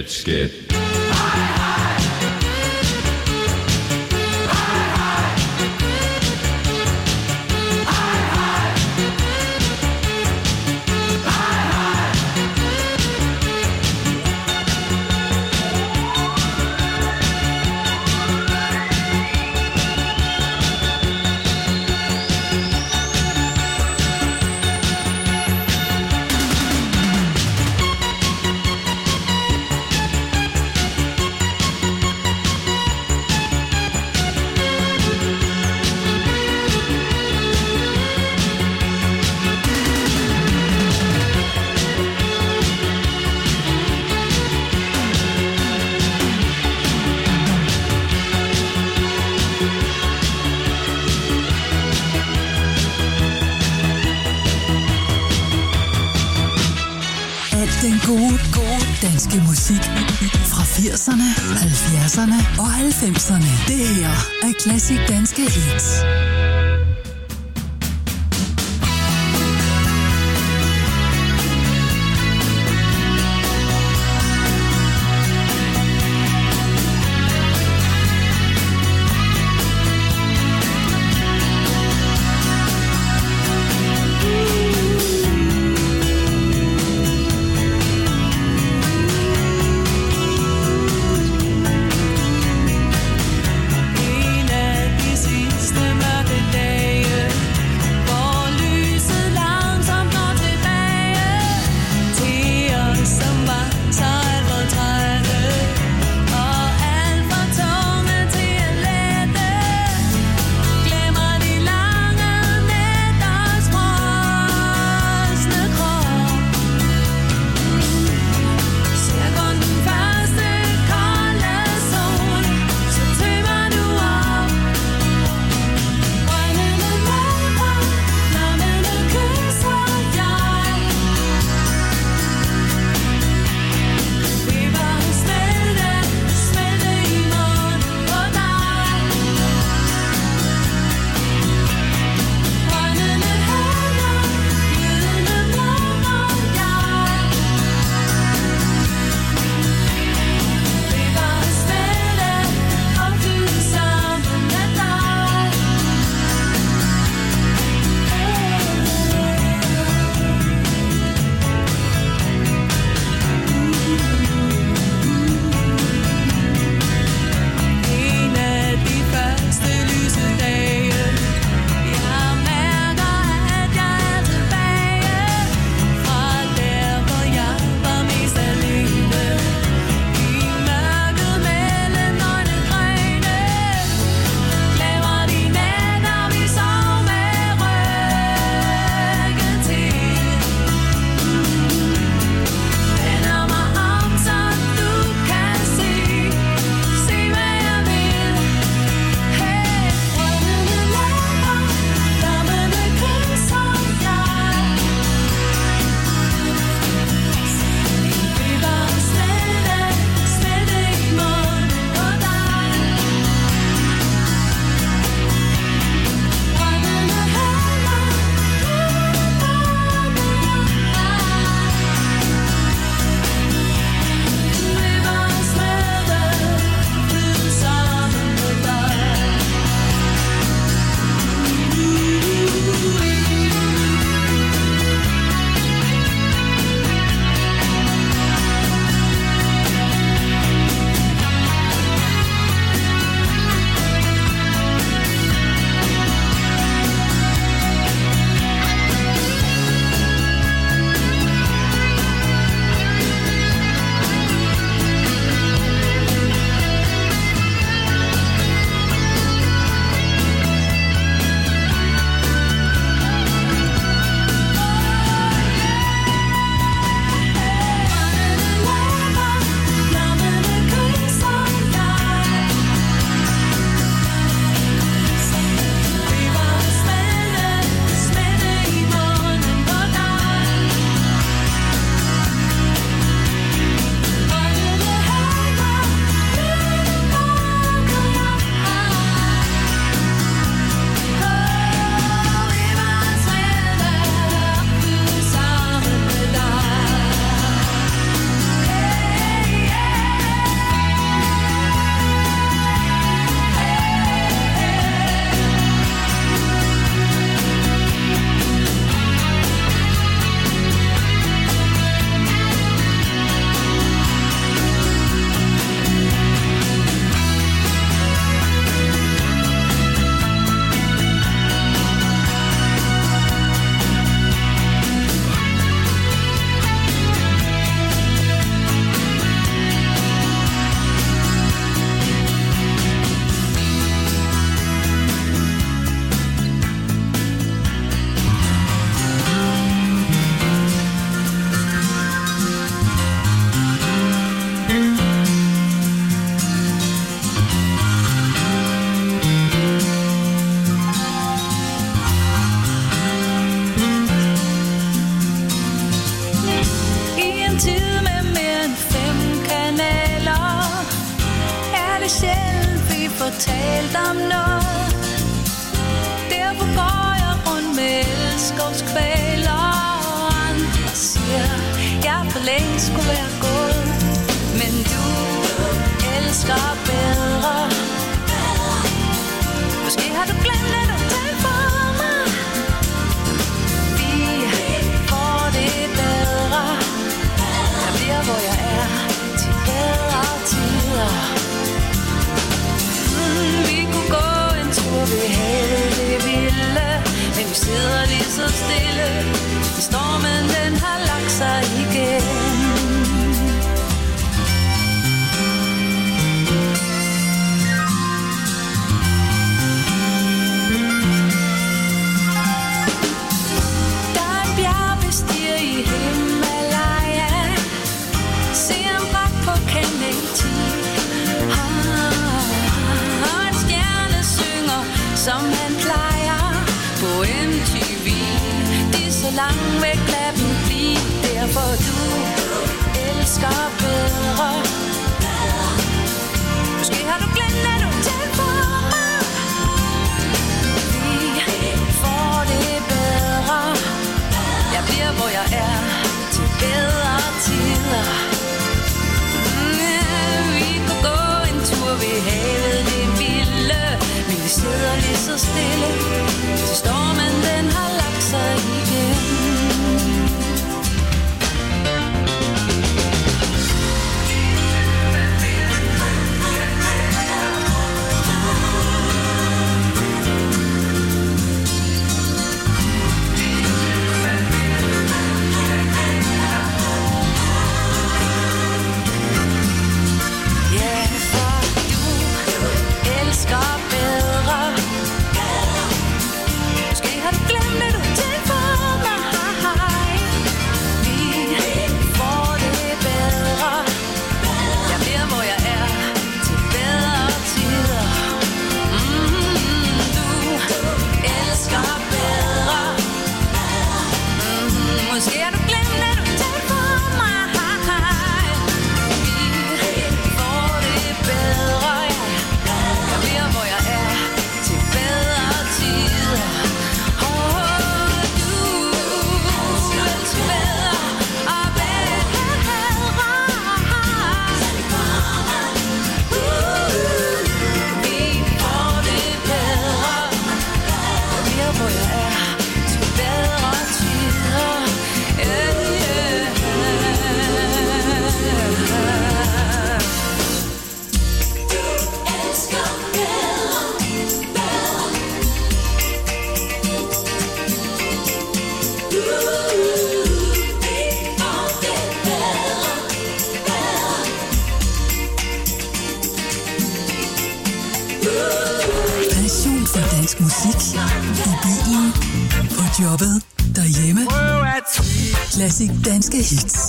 skat. Den gode danske musik fra 80'erne, 70'erne og 90'erne. Det her er Klassik Danske Hits. En af de sidste mørke være gået, men du elsker bedre. Måske har du glemt at du talte for mig. Vi får det bedre. Jeg bliver hvor jeg er til bedre tider. Vi kunne gå en tur ved havet, det vilde, men vi sidder lige så stille. Stormen den har lagt sig igen. Der er en bjergbestiger i Himalaya. Se en brak på Kennedy. Og en stjerne synger, som han plejer på MTV. De er så langt væk, lad dem blive. Derfor du elsker bedre. Måske har du glemt at du talte for mig. Vi får det bedre. Jeg bliver hvor jeg er til bedre tider. Vi kunne gå en tur ved havet, det vilde, men vi sidder lige så stille, til stormen den har lagt sig igen. Musik i bilen, på jobbet, derhjemme. Klassik danske hits.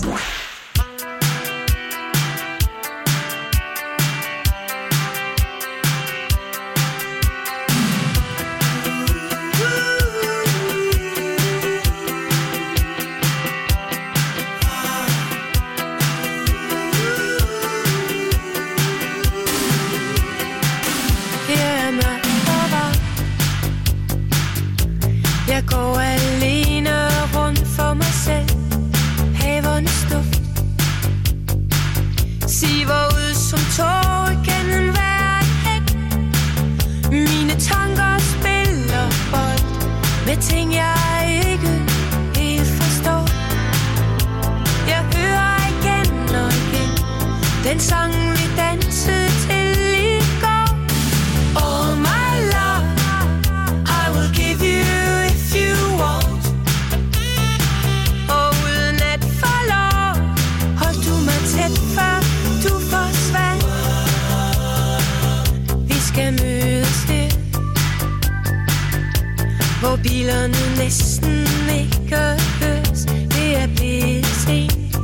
Bilerne næsten ikke høres, det er blevet sent.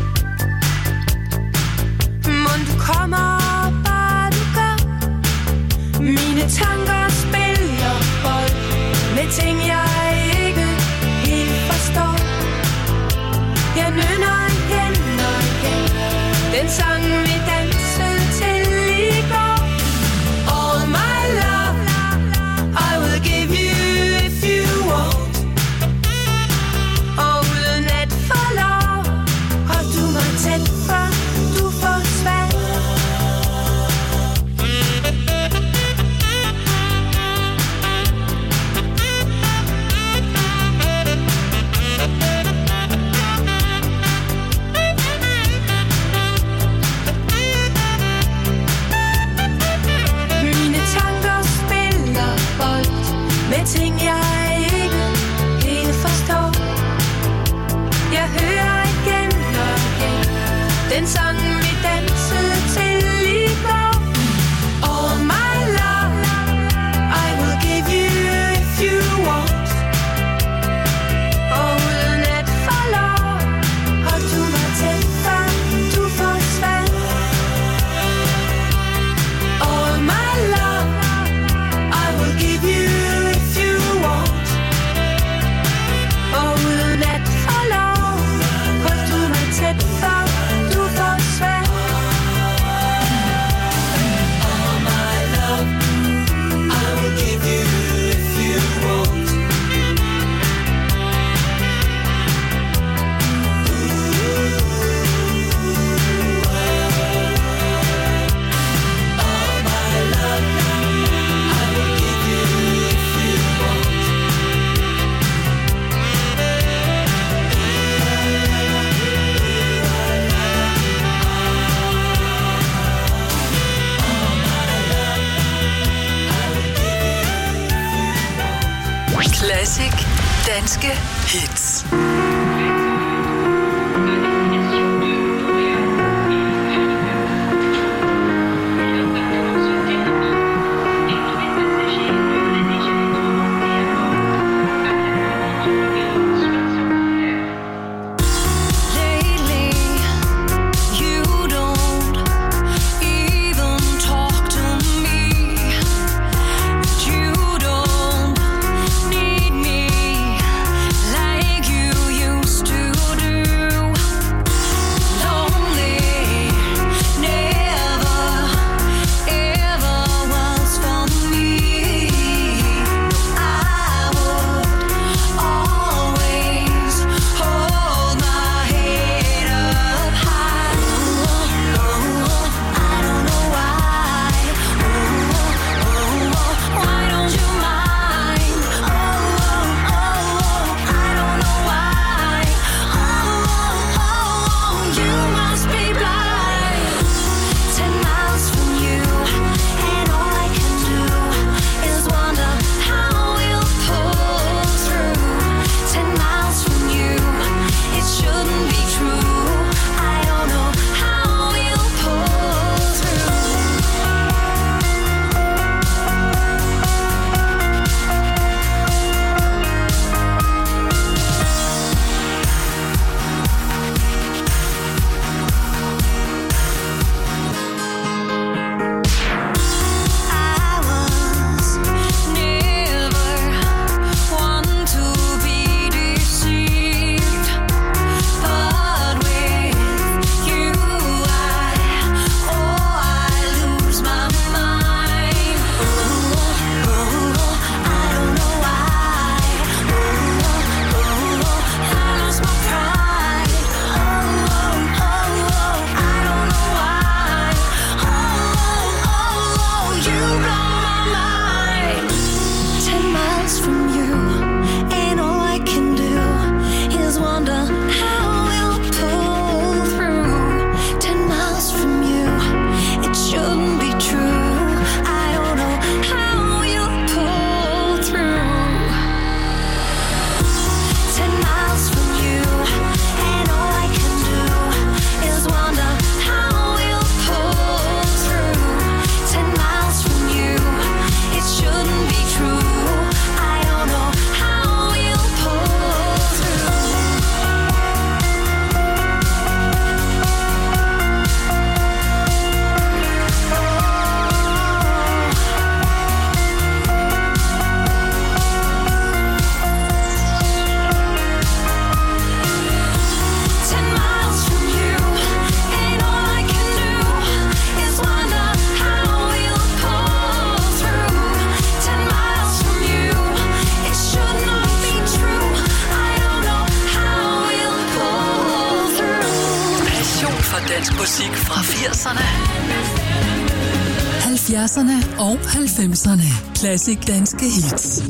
Mon du kommer, bare du gør. Mine tanker spiller bold med ting jeg ikke helt forstår. Jeg nynner igen og igen den sang vi dansede til i går. All my love I will give you if you want. Og uden at få lov, hold du mig tæt Classic danske hits. Musik fra 80'erne, 70'erne og 90'erne. Classic danske hits.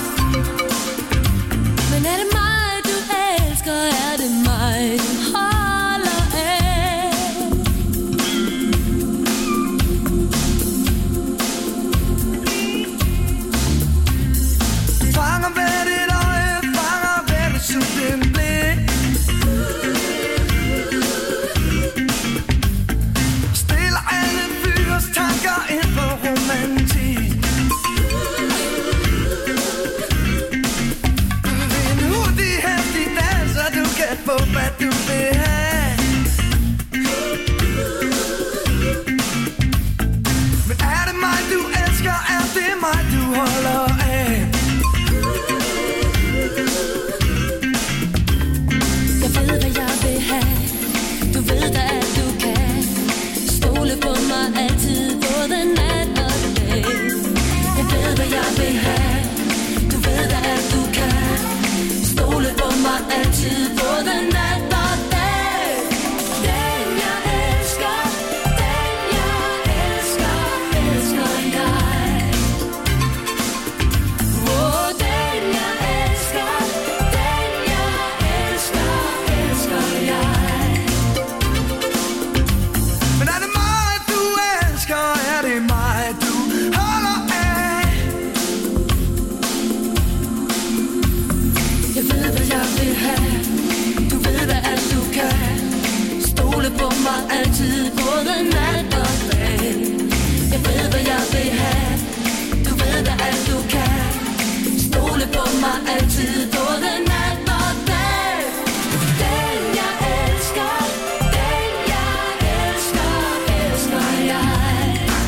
Men er det mig, du elsker? Er det mig, du har? på, hvad du vil have. Men er det mig, du elsker? Er det mig, du holder af? Jeg ved, hvad jeg vil have. Du ved da, at du kan stole på mig altid, både nat og dag. Jeg ved, hvad jeg vil have. Du ved da, at du kan stole på mig altid, både nat og dag. Den jeg elsker, elsker jeg. Oh, den jeg elsker, elsker jeg. Men er det mig, du elsker? Er det mig, du holder af? Jeg ved, hvad jeg vil have. Du ved da, at du kan stole på mig altid, både nat og dag. Jeg ved, hvad jeg vil have. Du ved da, at du kan stole på mig altid, både nat og dag. Den jeg elsker, elsker jeg.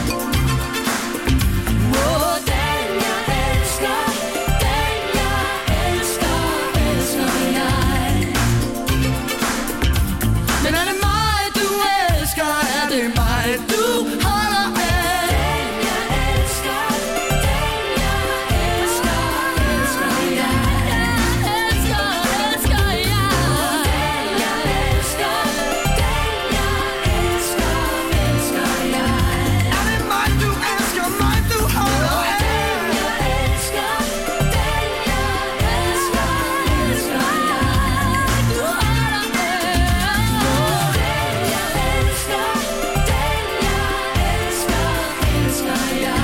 Oh, den jeg elsker, elsker jeg. Men er det mig, du elsker? Er det mig, du holder af? Den jeg elsker, elsker jeg. Elsker jeg. Den jeg elsker, elsker jeg. Er det mig, du elsker? Mig, du holder af? Den jeg elsker, elsker jeg. Du holder af. Den jeg elsker, elsker jeg.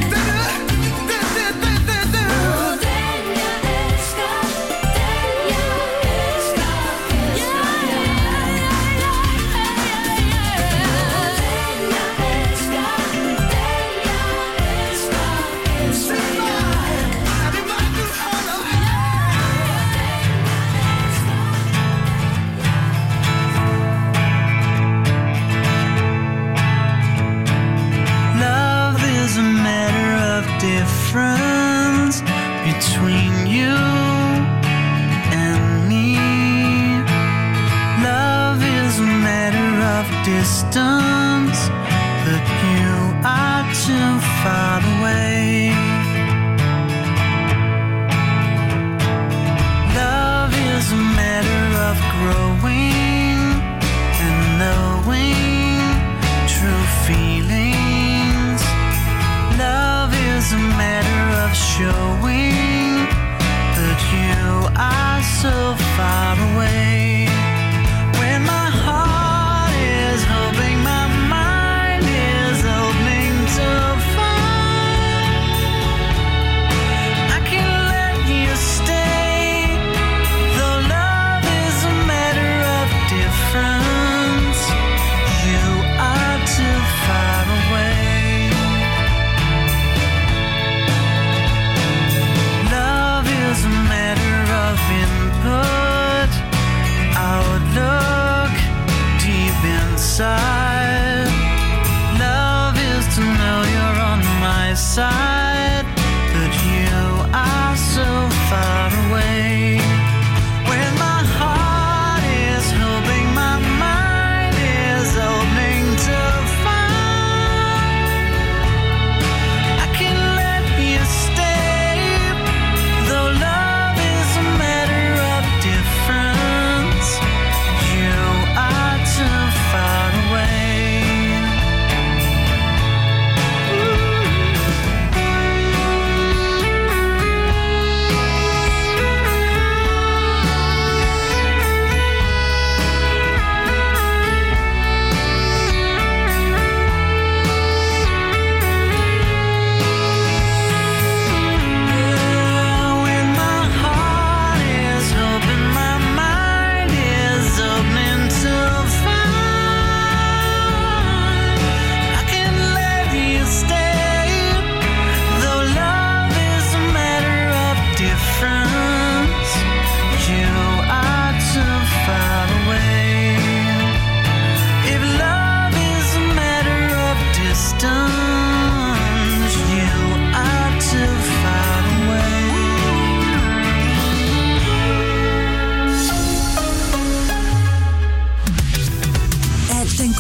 Love is a matter of difference between you and me. Love is a matter of distance, but you are too far away. Love is a matter of growing and knowing true feelings. Love is a matter of showing that you are so far away. When my heart is hoping my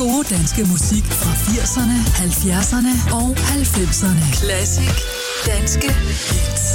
gode danske musik fra 80'erne, 70'erne og 90'erne. Classic Danske Hits.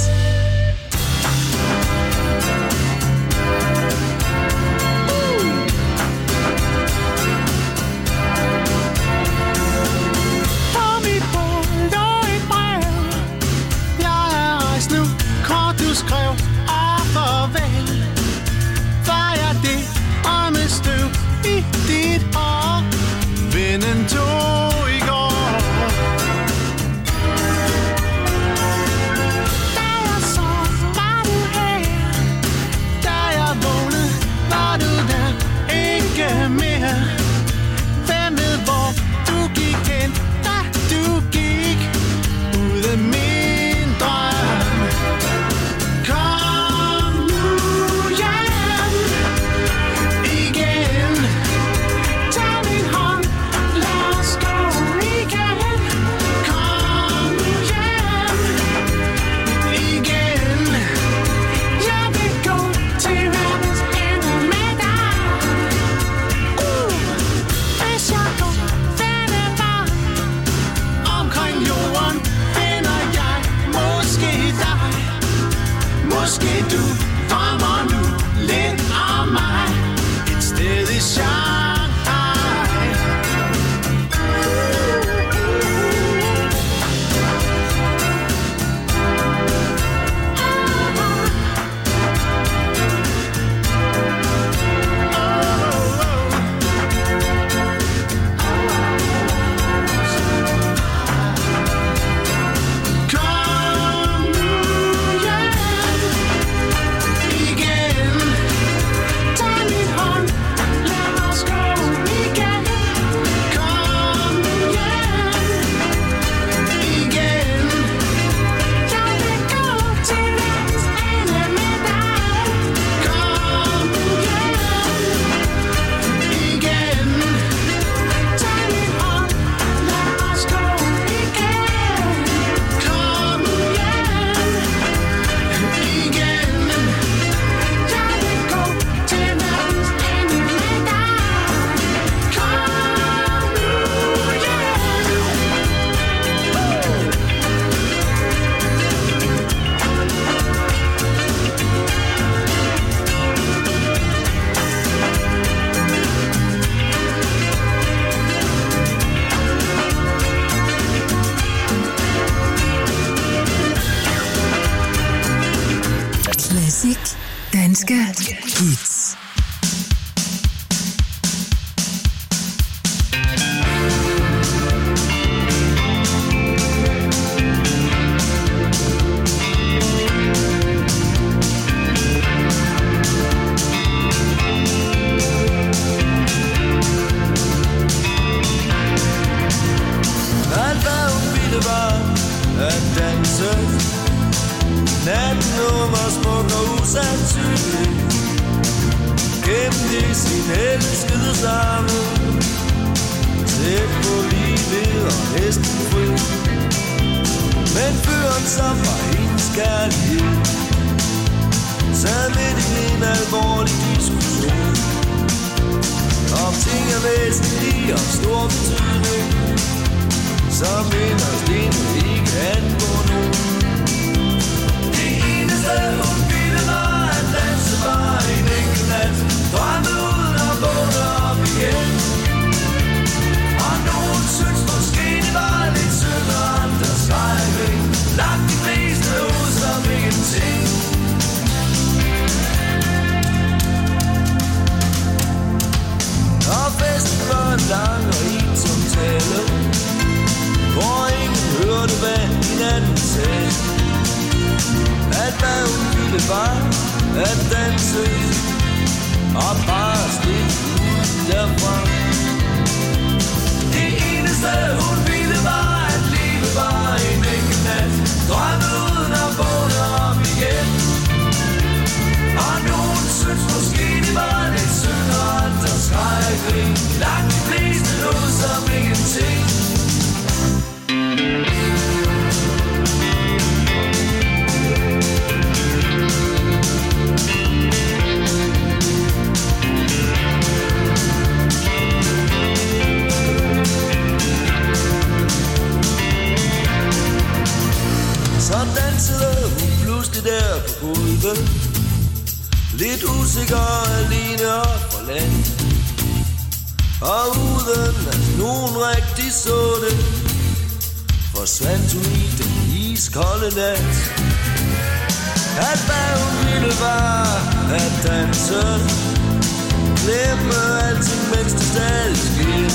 Skrev og farvel. Fejrer det og med støv i dit hår. Vinden tog i går. Da jeg sov, var du her. Da jeg vågnede, var du der ikke mere. Hvem ved hvor du gik hen, da du gik ud af min drøm. Måske du drømmer nu lidt om mig. Et sted i Shanghai. Danske Hits. Alt hvad hun ville var at danse. Natten var smuk og usandsynlig. Gemte sin elskede sammen. Tæt på livet og næsten fri. Men fyren som var hendes kærlighed sad midt i en alvorlig diskussion om ting er væsentlige og stor betydning, som inderst inde ikke angår nogen. Det eneste hun ville var at danse bare en enkelt nat, drømme uden at vågne op igen. Og nogen synes måske det var lidt synd, og andre skreg. Lagt de fleste ud som ingenting. Og festen var lang og ensom tale, hvor ingen hørte hvad hinanden sagde. ulve. Lidt usikker, alene og forladt. Og uden at nogen rigtig så det, forsvandt hun i den iskolde nat. At hvad hun ville var at danse, glemme alting, mens det stadig sker.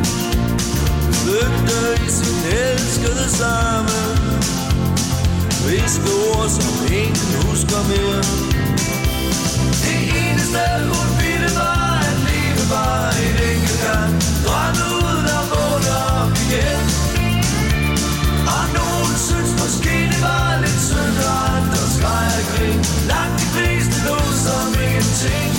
Flygte i sin elskede samme, hviske ord, som ingen husker mere. Det eneste hun ville var at leve bare en enkelt gang, drømme uden at vågne op igen. Og nogen synes måske det var lidt synd, og andre skreg og grin. Langt de fleste lå som ingenting.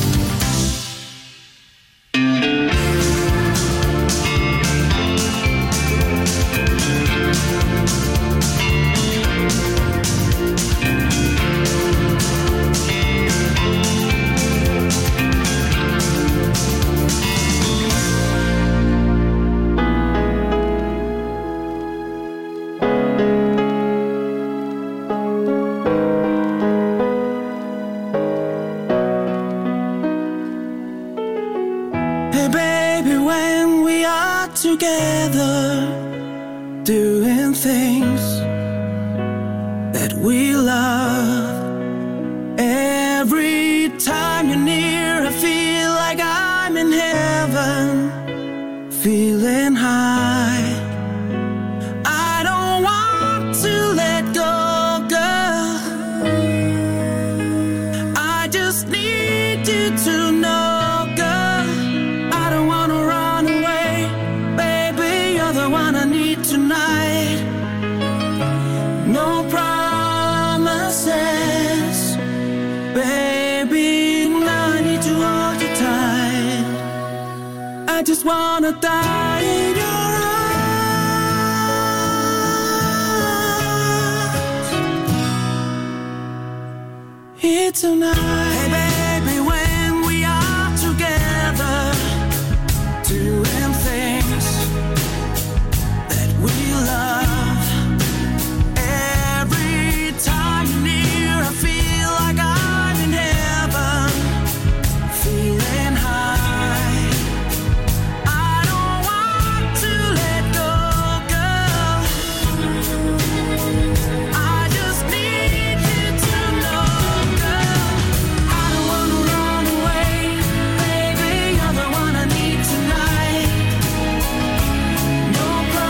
Together, doing things that we love. Every time you're near, I feel like I'm in heaven, feeling high. I don't want to let go, girl. I just need you to know, girl. I don't want to run away. The one I need tonight. No promises, baby. Now I need to hold you tight. I just wanna die in your arms here tonight. Hey baby, when we are together, doing things we love. Every time you're near, I feel like I'm in heaven, feeling high. I don't want to let go, girl. I just need you to know, girl. I don't wanna run away, baby. You're the one I need tonight. No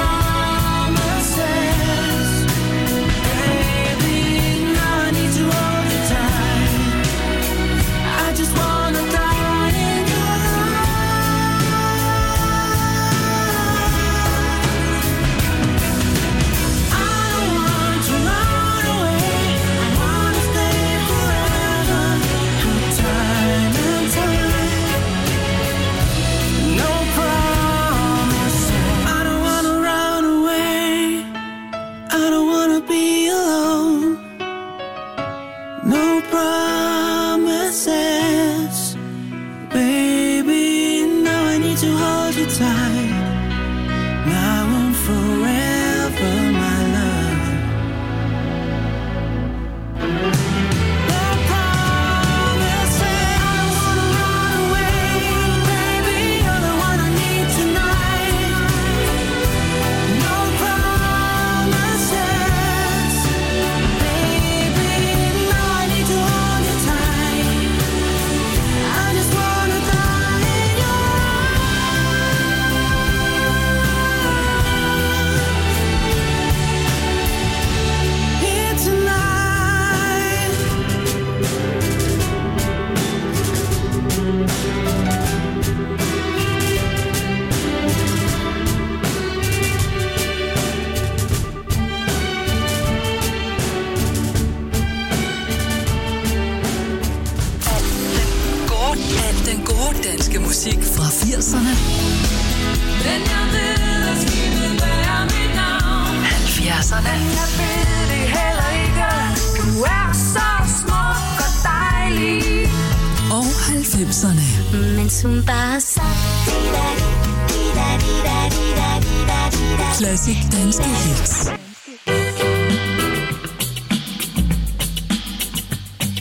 musik fra 80'erne, 70'erne. Jeg ved det heller ikke. Du er så smuk og dejlig. Og 90'erne. Mens hun bare sang. Klassisk danske hits.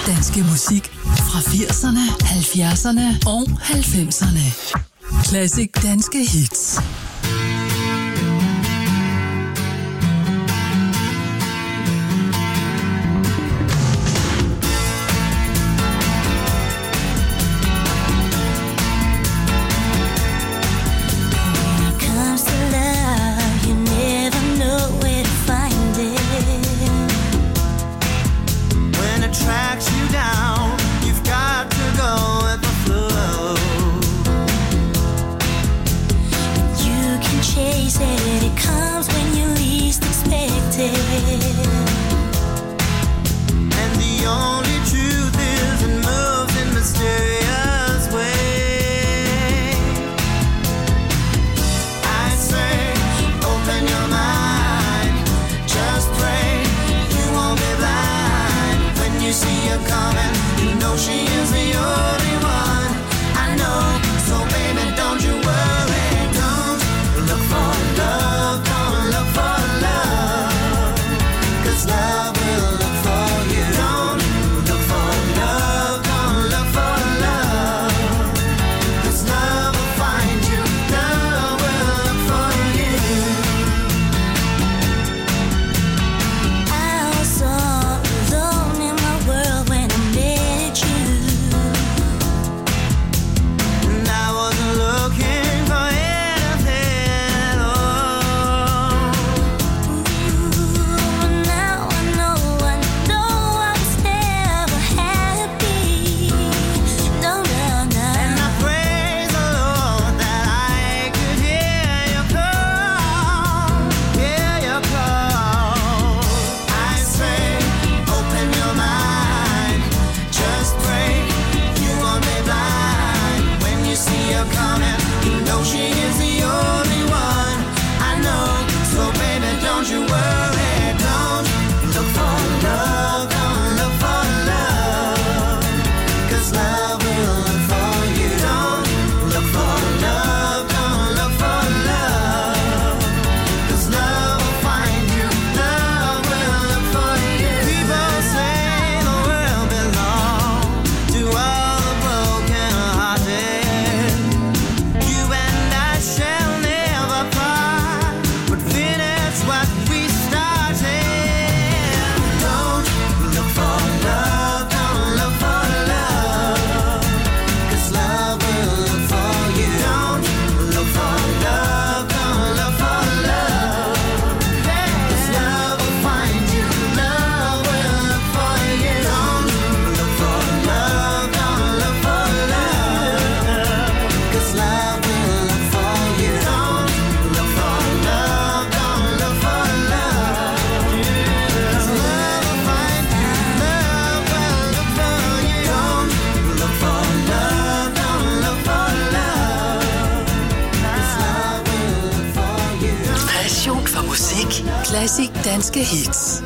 danske musik fra 80'erne, 70'erne og 90'erne. Classic danske hits. Classic danske hits.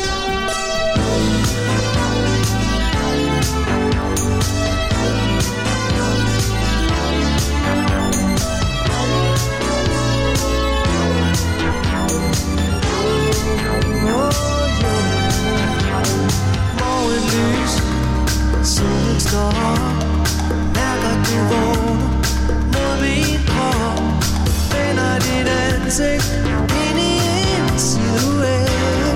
Morgenlys, solen står op, mærker du vågner mod min krop, vender dit ansigt ind i en silhuet.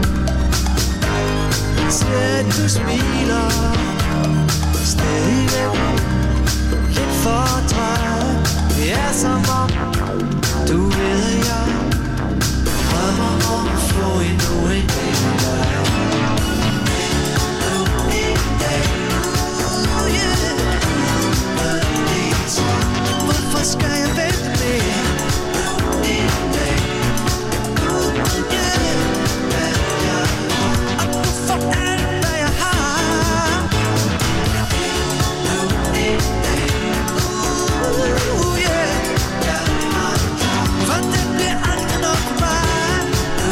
Ser du smiler, stadigvæk lidt fortræt. Det er som om, du ved jeg drømmer om at få endnu en del af dig. Hvorfor skal jeg vente mere? Og du får alt, hvad jeg har. For det bliver aldrig nok for mig.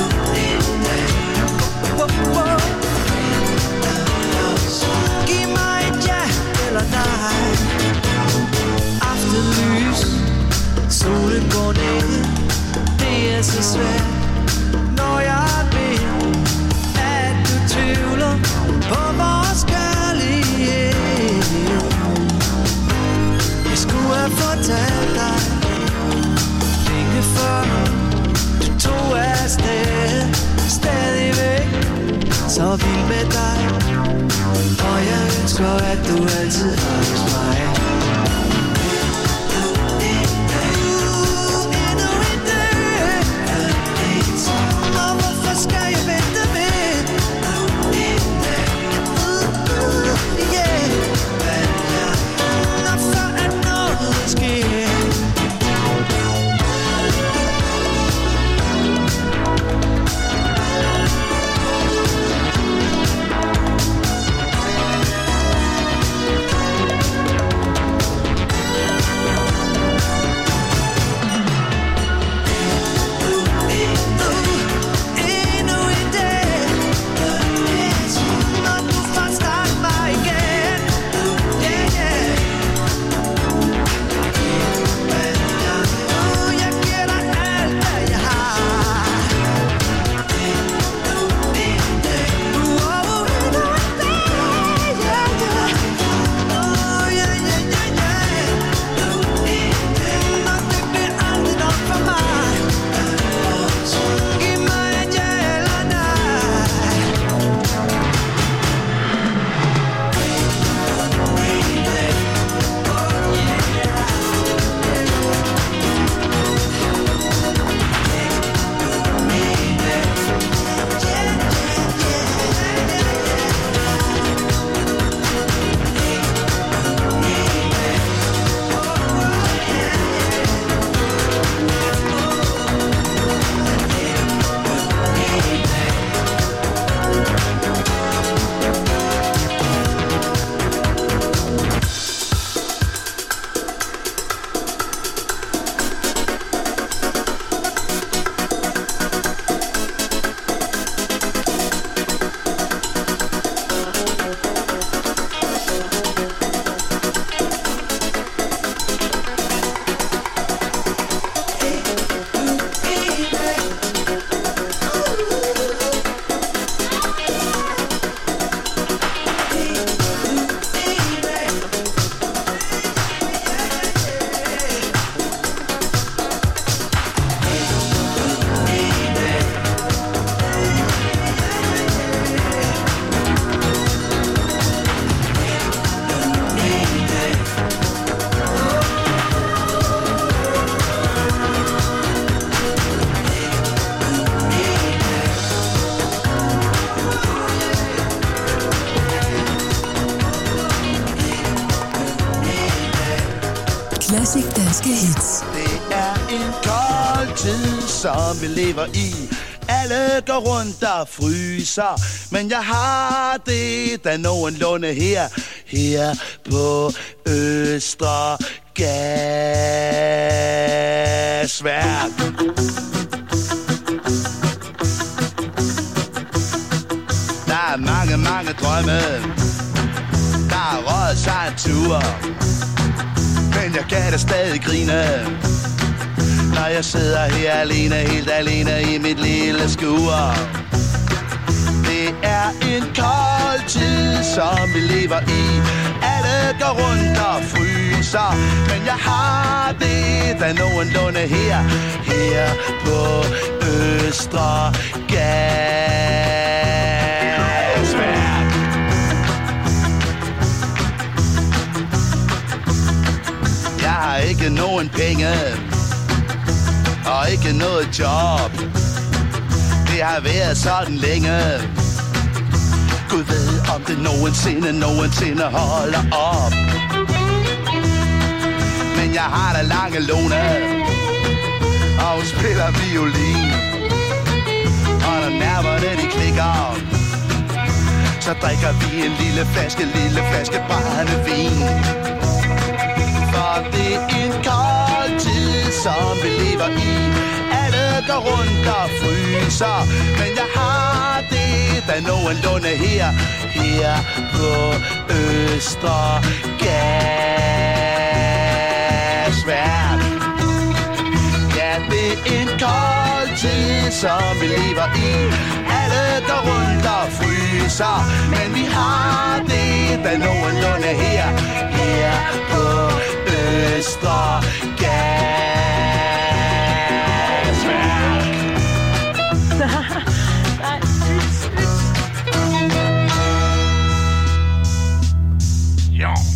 Giv mig et ja eller nej. Aftenlys, solen går ned. Det er så svært, når jeg ved, at du tvivler på vores kærlighed. altid hos mig. Classic danske hits. Det er en kold tid, som vi lever i. Alle går rundt og fryser, men jeg har det da nogenlunde her på Østre Gasværk. Der er mange drømme, der er røget sig en tur, men jeg kan da stadig grine, når jeg sidder her alene, helt alene i mit lille skur. Det er en kold tid, som vi lever i. Alle går rundt og fryser, men jeg har det da nogenlunde her på Østre Gasværk. Jeg har ikke nogen penge og ikke noget job. Det har været sådan længe. Gud ved, om det nogensinde holder op. Men jeg har da lange låne, og hun spiller violin. Og når nerverne de klikker, så drikker vi en lille flaske brændevin. For det er en kold tid, som vi lever i. Alle går rundt og fryser, men jeg har det da nogenlunde her på Østre Gasværk. Ja, det er en kold tid, som vi lever i. Alle går rundt og fryser, men vi har det da nogenlunde her på Østre Gasværk. Ja.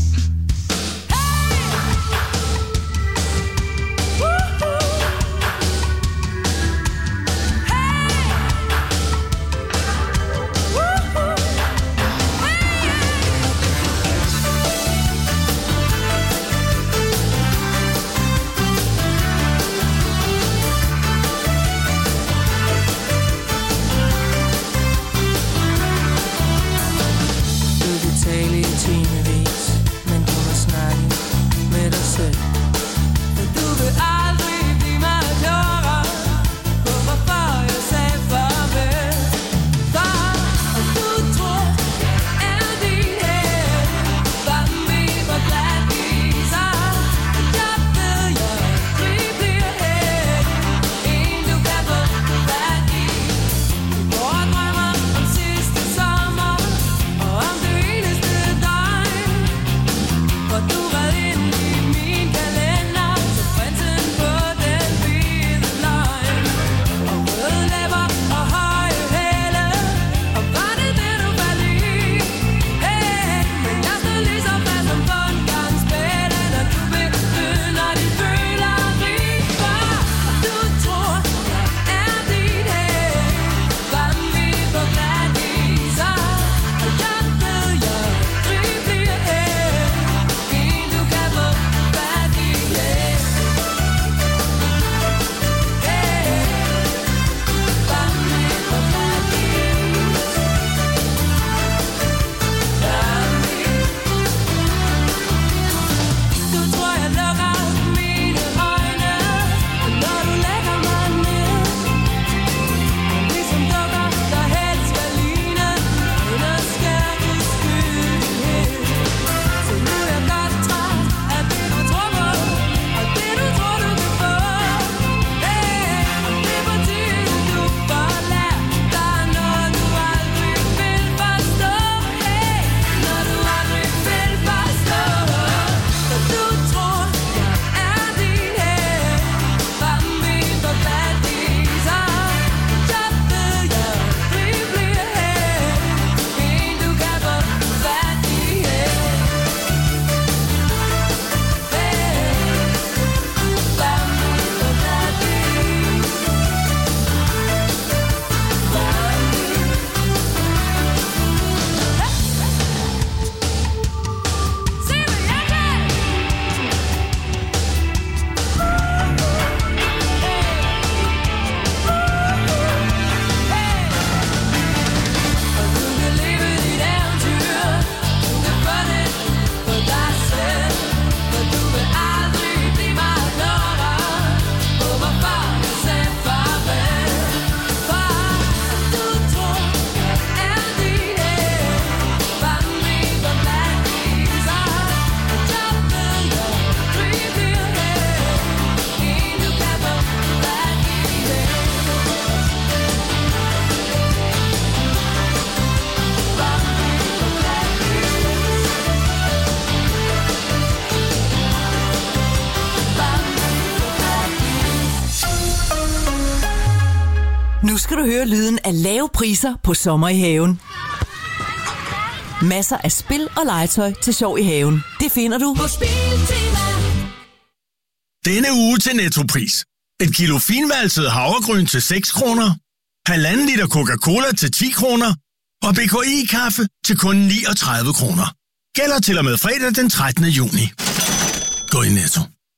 Nu skal du høre lyden af lave priser på sommer i haven. Masser af spil og legetøj til sjov i haven. Det finder du på Spiltema. Denne uge til Nettopris. Et kilo finvalset havregryn til 6 kroner. 1,5 liter Coca-Cola til 10 kroner. Og BKI-kaffe til kun 39 kroner. Gælder til og med fredag den 13. juni. Gå i Netto.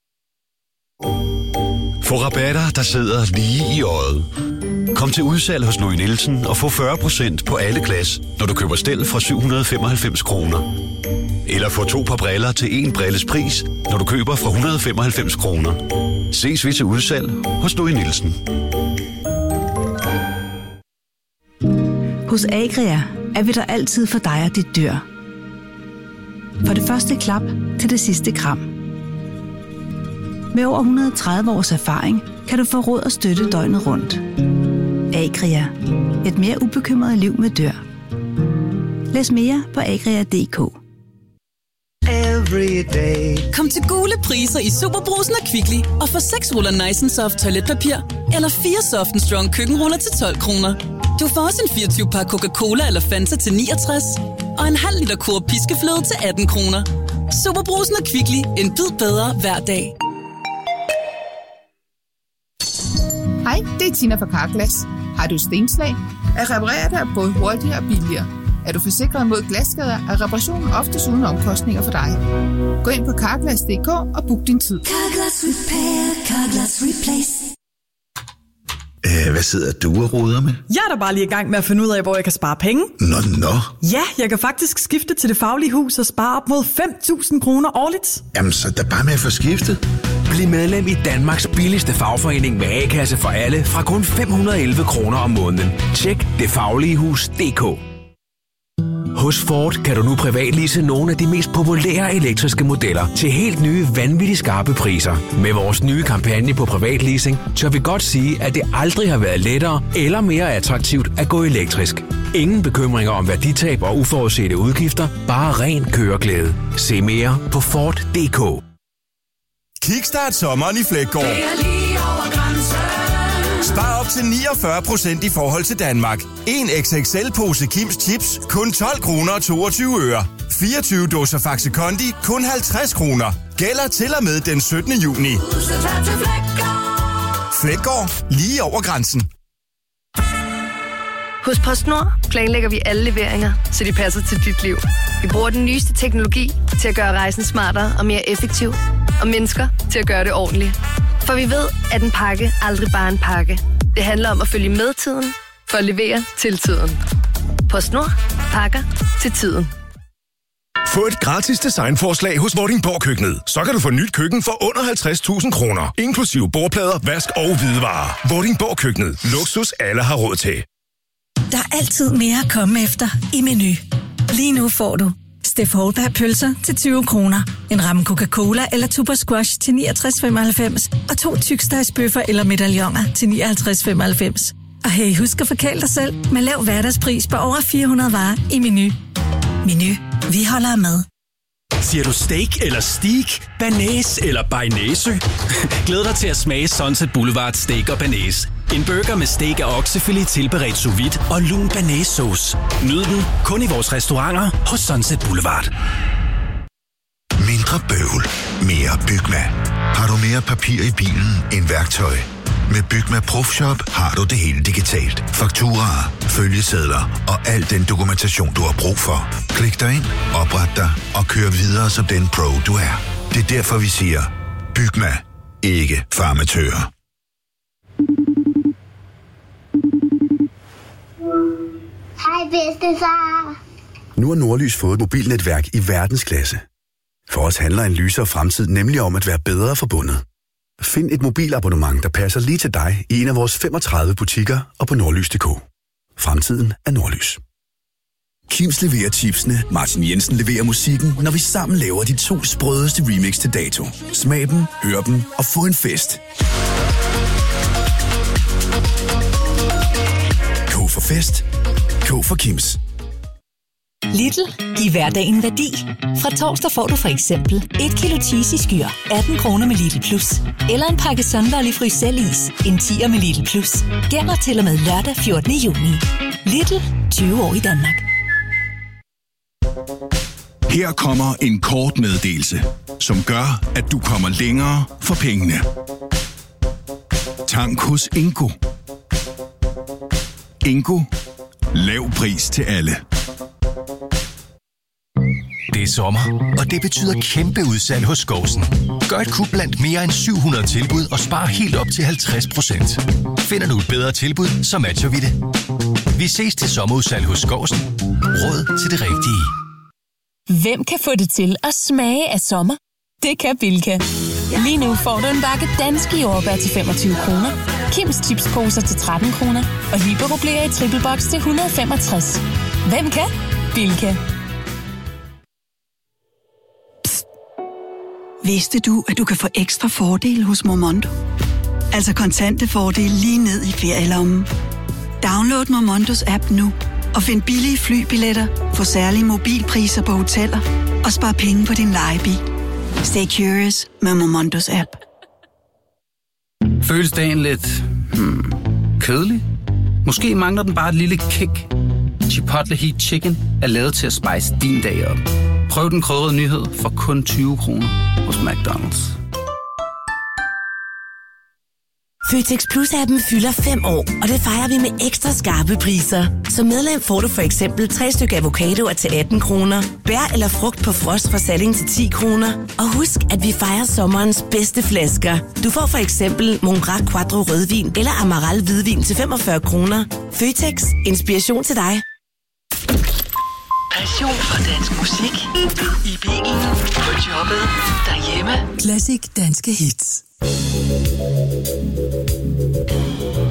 Få rabatter, der sidder lige i øjet. Kom til udsalg hos Louis Nielsen og få 40% på alle glas, når du køber stel fra 795 kroner. Eller få 2 par briller til 1 brilles pris, når du køber fra 195 kroner. Ses vi til udsalg hos Louis Nielsen. Hos Agria er vi der altid for dig og dit dyr. For det første klap til det sidste kram. Med over 130 års erfaring kan du få råd og støtte døgnet rundt. Agria. Et mere ubekymret liv med dyr. Læs mere på agria.dk. Kom til Gule priser i Superbrugsen og Kvickly og få 6 ruller Nice & Soft toiletpapir eller 4 Soft & Strong køkkenruller til 12 kroner. Du får også en 24-pakke Coca-Cola eller Fanta til 69 og en halv liter Coop piskefløde til 18 kroner. Superbrugsen og Kvickly. En bid bedre hver dag. Hej, det er Tina fra Carglass. Har du stenslag? At reparere dig er både hurtigere og billigere. Er du forsikret mod glasskader, er reparationen oftest uden omkostninger for dig. Gå ind på Carglass.dk og book din tid. Carglass Repair, Carglass Replace. Hvad sidder du og roder med? Jeg er da bare lige i gang med at finde ud af, hvor jeg kan spare penge. Nå. Ja, jeg kan faktisk skifte til Det Faglige Hus og spare op mod 5.000 kroner årligt. Jamen, så er bare med at få skiftet. Bliv medlem i Danmarks billigste fagforening med A-kasse for alle fra kun 511 kroner om måneden. Tjek detfagligehus.dk. Hos Ford kan du nu privatlease nogle af de mest populære elektriske modeller til helt nye, vanvittigt skarpe priser. Med vores nye kampagne på privatleasing, tør vi godt sige, at det aldrig har været lettere eller mere attraktivt at gå elektrisk. Ingen bekymringer om værditab og uforudsete udgifter, bare ren køreglæde. Se mere på Ford.dk. Kickstart sommeren i Fleggaard. Spar op til 49% i forhold til Danmark. En XXL-pose Kims Chips, kun 12 kroner og 22 øre. 24 dåser Faxe Kondi, kun 50 kroner. Gælder til og med den 17. juni. Fleggaard, lige over grænsen. Hos PostNord planlægger vi alle leveringer, så de passer til dit liv. Vi bruger den nyeste teknologi til at gøre rejsen smartere og mere effektiv, og mennesker til at gøre det ordentligt. For vi ved, at en pakke aldrig bare er en pakke. Det handler om at følge med tiden, for at levere til tiden. PostNord. Pakker til tiden. Få et gratis designforslag hos Vordingborg Køkkenet. Så kan du få nyt køkken for under 50.000 kroner. Inklusive bordplader, vask og hvidevarer. Vordingborg Køkkenet. Luksus alle har råd til. Der er altid mere at komme efter i Menu. Lige nu får du Steff Holberg pølser til 20 kroner. En ramme Coca-Cola eller Tuber Squash til 69,95. Og 2 tykstegsbøffer eller medaljoner til 59,95. Og hey, husk at forkæle dig selv med lav hverdagspris på over 400 varer i Menu. Menu. Vi holder med. Siger du steak eller steak, banæs eller bearnaise? Glæd dig til at smage Sunset Boulevard Steak og Banæs. En burger med steak af oksefilet tilberedt sous vide og lun banæssauce. Nyd den kun i vores restauranter hos Sunset Boulevard. Mindre bøvl, mere Bygma. Har du mere papir i bilen end værktøj? Med Bygma Profshop har du det hele digitalt. Fakturaer, følgesedler og al den dokumentation, du har brug for. Klik dig ind, opret dig og kør videre som den pro, du er. Det er derfor, vi siger, Bygma, ikke farmatører. Hej bedstefar. Nu har Nordlys fået et mobilnetværk i verdensklasse. For os handler en lysere fremtid nemlig om at være bedre forbundet. Find et mobilabonnement, der passer lige til dig i en af vores 35 butikker og på nordlys.dk. Fremtiden er Nordlys. Kims leverer chipsene, Martin Jensen leverer musikken, når vi sammen laver de 2 sprødeste remix til dato. Smag dem, hør dem og få en fest. K for fest. K for Kims. Lidl. Giv hverdagen værdi. Fra torsdag får du for eksempel 1 kilo cheese i skyr, 18 kroner med Lidl Plus. Eller en pakke Sunlolly Frysellis, en 10'er med Lidl Plus. Gælder til og med lørdag 14. juni. Lidl, 20 år i Danmark. Her kommer en kort meddelelse, som gør, at du kommer længere for pengene. Tank hos Ingo. Ingo. Lav pris til alle. Det er sommer, og det betyder kæmpe udsalg hos Skovsen. Gør et kub blandt mere end 700 tilbud og spar helt op til 50%. Finder du et bedre tilbud, så matcher vi det. Vi ses til sommerudsalg hos Skovsen. Råd til det rigtige. Hvem kan få det til at smage af sommer? Det kan Bilka. Lige nu får du en bakke danske jordbær til 25 kroner, Kims chipsposer til 13 kroner og Libero Blære i triple box til 165. Hvem kan? Bilka. Vidste du, at du kan få ekstra fordele hos Momondo? Altså kontante fordele lige ned i ferielommen. Download Momondos app nu og find billige flybilletter, få særlige mobilpriser på hoteller og spar penge på din lejebil. Stay curious med Momondos app. Føles dagen lidt kedelig? Måske mangler den bare et lille kick. Chipotle Heat Chicken er lavet til at spice din dag op. Prøv den krydrede nyhed for kun 20 kroner hos McDonald's. Føtex Plus-appen fylder 5 år, og det fejrer vi med ekstra skarpe priser. Som medlem får du for eksempel 3 stykker avocadoer til 18 kroner, bær eller frugt på frost fra Salling til 10 kroner. Og husk, at vi fejrer sommerens bedste flasker. Du får for eksempel Mongrac Quattro rødvin eller Amaral hvidvin til 45 kroner. Føtex. Inspiration til dig. Passion for dansk musik. I bilen, på jobbet, derhjemme. Classic danske hits.